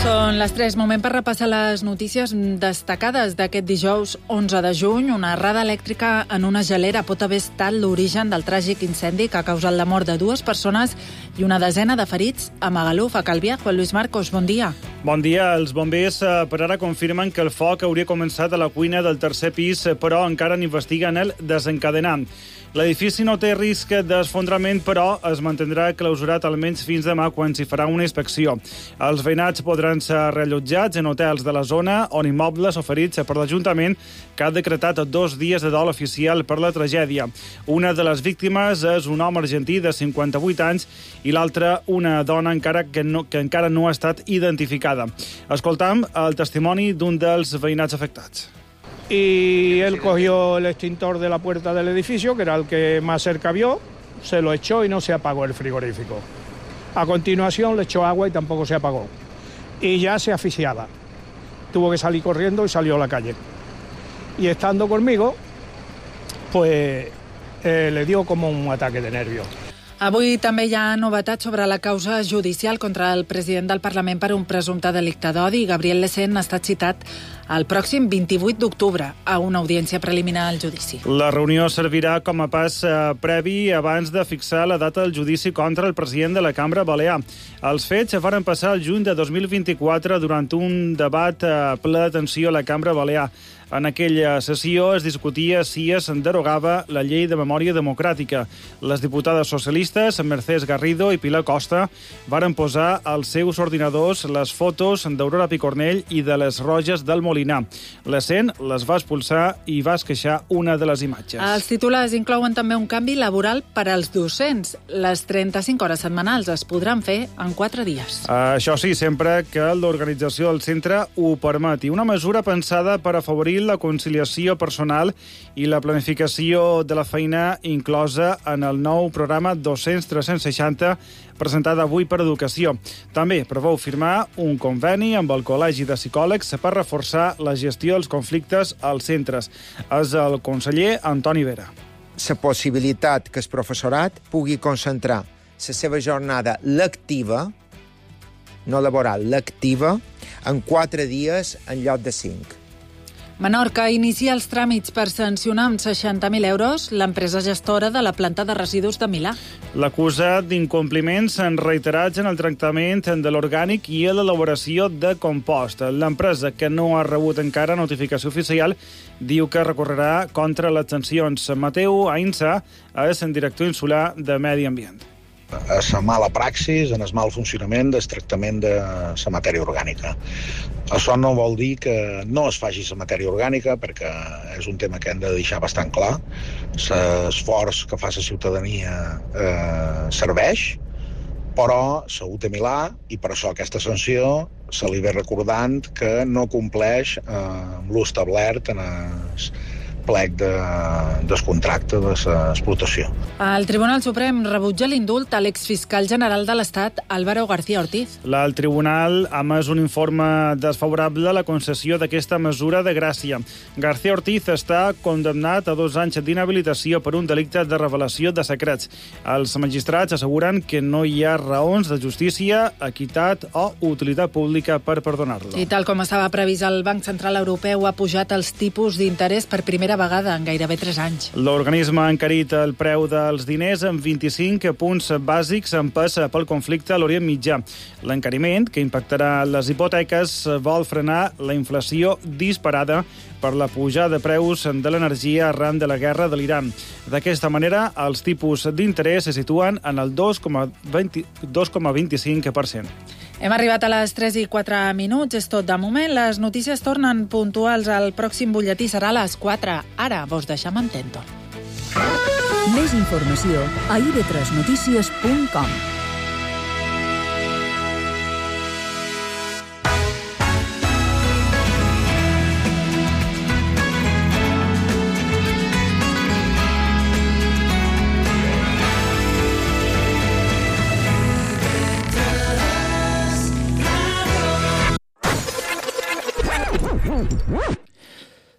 Són les 3, moment per repassar les notícies destacades d'aquest dijous 11 de juny. Una errada elèctrica en una gelera pot haver estat l'origen del tràgic incendi que ha causat la mort de 2 persones i una desena de ferits a Magaluf, a Calvià. Juan Luis Marcos, bon dia. Bon dia. Els bombers per ara confirmen que el foc hauria començat a la cuina del tercer pis, però encara n'investiguen el desencadenant. L'edifici no té risc d'esfondrament, però es mantindrà clausurat almenys fins demà, quan s'hi farà una inspecció. Els veïnats podran ser reallotjats en hotels de la zona on immobles oferits per l'Ajuntament, que ha decretat 2 dies de dol oficial per la tragèdia. Una de les víctimes és un home argentí de 58 anys i l'altra una dona que encara no ha estat identificada. Escoltam el testimoni d'un dels veïnats afectats. Y él cogió el extintor de la puerta del edificio, que era el que más cerca vio, se lo echó y no se apagó el frigorífico. A continuación le echó agua y tampoco se apagó. Y ya se asfixiaba. Tuvo que salir corriendo y salió a la calle. Y estando conmigo, pues le dio como un ataque de nervios. Avui també hi ha novetats sobre la causa judicial contra el president del Parlament per un presumpte delicte d'odi. Gabriel Lecén ha estat citat el pròxim 28 d'octubre a una audiència preliminar al judici. La reunió servirà com a pas previ abans de fixar la data del judici contra el president de la Cambra Balear. Els fets van passar el juny de 2024 durant un debat ple de tensió a la Cambra Balear. En aquella sessió es discutia si es derogava la llei de memòria democràtica. Les diputades socialistes Mercès Garrido i Pilar Costa varen posar als seus ordinadors les fotos d'Aurora Picornell i de les Roges del Molinar. Lecén les va expulsar i va esqueixar una de les imatges. Els titulars inclouen també un canvi laboral per als docents. Les 35 hores setmanals es podran fer en 4 dies. Això sí, sempre que l'organització del centre ho permeti. Una mesura pensada per afavorir la conciliació personal i la planificació de la feina inclosa en el nou programa 200-360 presentat avui per Educació. També preveu firmar un conveni amb el Col·legi de Psicòlegs per reforçar la gestió dels conflictes als centres. És el conseller Antoni Vera. La possibilitat que el professorat pugui concentrar la seva jornada lectiva, no laboral, lectiva, en 4 dies en lloc de 5. Menorca inicia els tràmits per sancionar amb 60.000 euros l'empresa gestora de la planta de residus de Milà. L'acusa d'incompliments reiterats en el tractament de l'orgànic i en l'elaboració de compost. L'empresa, que no ha rebut encara notificació oficial, diu que recorrerà contra les sancions. Mateu Ainsa és el director insular de Medi Ambient. A la mala praxis, en el mal funcionament del tractament de la matèria orgànica. Això no vol dir que no es faci la matèria orgànica, perquè és un tema que hem de deixar bastant clar. L'esforç que fa la ciutadania serveix, però la UT Milà, i per això aquesta sanció, se li ve recordant que no compleix amb l'establert en el plec del contracte de l'explotació. El Tribunal Suprem rebutja l'indult a l'exfiscal general de l'Estat, Álvaro García Ortiz. El tribunal ha emès un informe desfavorable a la concessió d'aquesta mesura de gràcia. García Ortiz està condemnat a 2 anys d'inhabilitació per un delicte de revelació de secrets. Els magistrats asseguren que no hi ha raons de justícia, equitat o utilitat pública per perdonar-lo. I tal com estava previst, el Banc Central Europeu ha pujat els tipus d'interès per primera vegada en gairebé 3 anys. L'organisme ha encarit el preu dels diners en 25 punts bàsics empès pel conflicte a l'Orient Mitjà. L'encariment, que impactarà les hipoteques, vol frenar la inflació disparada per la pujada de preus de l'energia arran de la guerra de l'Iran. D'aquesta manera, els tipus d'interès se situen en el 2,25%. Hem arribat a les 3 i 4 minuts, és tot de moment. Les notícies tornen puntuals. El pròxim butlletí serà a les 4. Ara vos deixem en tento. Més informació a ib3notícies.com.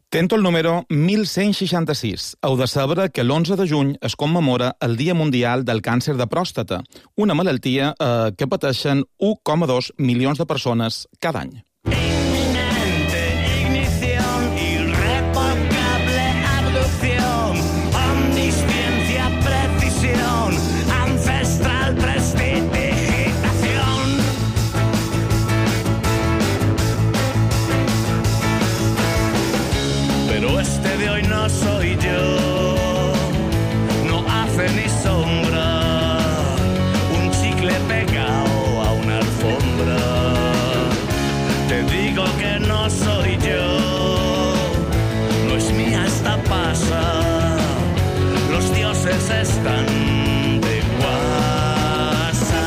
Tento el número 1166. Heu de saber que l'11 de juny es commemora el Dia Mundial del Càncer de Pròstata, una malaltia que pateixen 1,2 milions de persones cada any. Este de hoy no soy yo, no hace ni sombra, un chicle pegado a una alfombra. Te digo que no soy yo, no es mía esta pasa, los dioses están de guasa.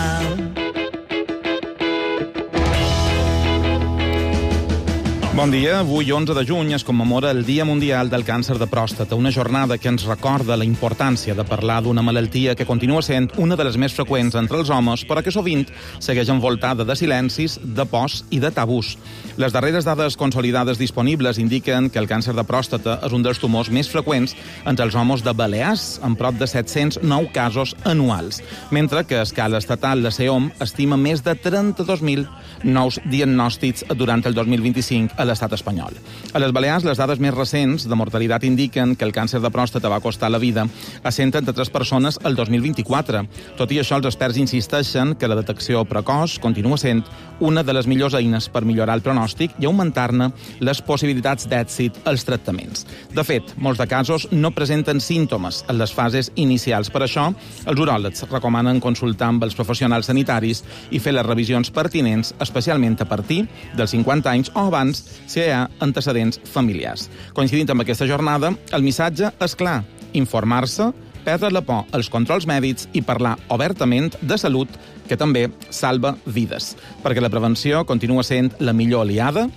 Bon dia. Avui, 11 de juny, es commemora el Dia Mundial del Càncer de Pròstata, una jornada que ens recorda la importància de parlar d'una malaltia que continua sent una de les més freqüents entre els homes, però que sovint segueix envoltada de silencis, de pors i de tabús. Les darreres dades consolidades disponibles indiquen que el càncer de pròstata és un dels tumors més freqüents entre els homes de Balears, amb prop de 709 casos anuals, mentre que a escala estatal la CEOM estima més de 32.000 nous diagnòstics durant el 2025 a l'estat espanyol. A les Balears, les dades més recents de mortalitat indiquen que el càncer de pròstata va costar la vida a 133 persones el 2024. Tot i això, els experts insisteixen que la detecció precoç continua sent una de les millors eines per millorar el pronòstic i augmentar-ne les possibilitats d'èxit als tractaments. De fet, molts de casos no presenten símptomes en les fases inicials. Per això, els uròlegs recomanen consultar amb els professionals sanitaris i fer les revisions pertinents, especialment a partir dels 50 anys o abans, si hi ha antecedents familiars. Coincidint amb aquesta jornada, el missatge és clar: informar-se, perdre la por als controls mèdics i parlar obertament de salut, que també salva vides. Perquè la prevenció continua sent la millor aliada